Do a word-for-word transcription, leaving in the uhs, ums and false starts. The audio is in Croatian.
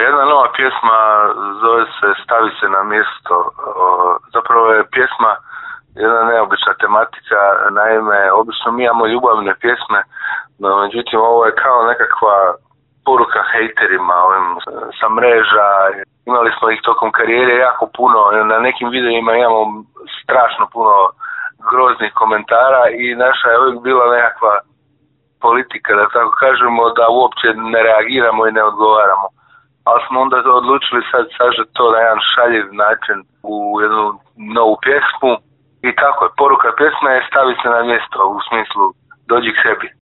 jedna nova pjesma zove se Stavi se na mjesto. Zapravo je pjesma jedna neobična tematika, naime, obično mi imamo ljubavne pjesme, no međutim ovo je kao nekakva poruka hejterima ovim sa mreža. Imali smo ih tokom karijere jako puno, na nekim videima imamo strašno puno groznih komentara i naša je uvijek bila nekakva politika, da tako kažemo, da uopće ne reagiramo i ne odgovaramo. Ali smo onda odlučili sad sažeti to na jedan šaljiv način u jednu novu pjesmu i tako je. Poruka pjesme je stavi se na mjesto, u smislu dođi k sebi.